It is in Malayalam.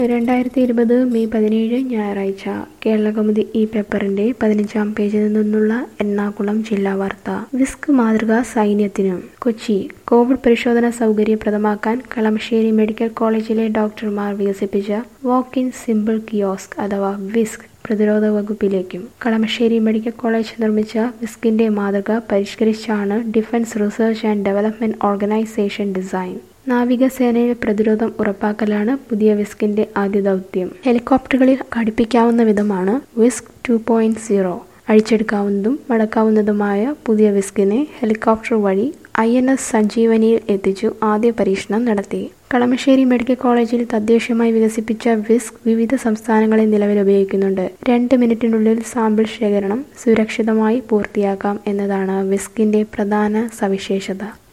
2020 മെയ് 17 ഞായറാഴ്ച കേരളകൗമുദി ഈ പേപ്പറിന്റെ 15-ാം പേജിൽ നിന്നുള്ള എറണാകുളം ജില്ലാ വാർത്ത. വിസ്ക് മാതൃക സൈന്യത്തിനും. കൊച്ചി. കോവിഡ് പരിശോധന സൗകര്യപ്രദമാക്കാൻ കളമശ്ശേരി മെഡിക്കൽ കോളേജിലെ ഡോക്ടർമാർ വികസിപ്പിച്ച വാക്ക് ഇൻ സിമ്പിൾ കിയോസ്ക് അഥവാ വിസ്ക് പ്രതിരോധ വകുപ്പിലേക്കും. കളമശ്ശേരി മെഡിക്കൽ കോളേജ് നിർമ്മിച്ച വിസ്കിന്റെ മാതൃക പരിഷ്കരിച്ചാണ് defence research and development organisation design. നാവികസേനയിൽ പ്രതിരോധം ഉറപ്പാക്കലാണ് പുതിയ വിസ്കിന്റെ ആദ്യ ദൗത്യം. ഹെലികോപ്റ്ററുകളിൽ ഘടിപ്പിക്കാവുന്ന വിധമാണ് വിസ്ക് 2.0. അഴിച്ചെടുക്കാവുന്നതും മടക്കാവുന്നതുമായ പുതിയ വിസ്കിനെ ഹെലികോപ്റ്റർ വഴി INS സഞ്ജീവനിയിൽ എത്തിച്ചു ആദ്യ പരീക്ഷണം നടത്തി. കളമശ്ശേരി മെഡിക്കൽ കോളേജിൽ തദ്ദേശീയമായി വികസിപ്പിച്ച വിസ്ക് വിവിധ സംസ്ഥാനങ്ങളിൽ നിലവിൽ ഉപയോഗിക്കുന്നുണ്ട്. 2 മിനിറ്റിനുള്ളിൽ സാമ്പിൾ ശേഖരണം സുരക്ഷിതമായി പൂർത്തിയാക്കാം എന്നതാണ് വിസ്കിന്റെ പ്രധാന സവിശേഷത.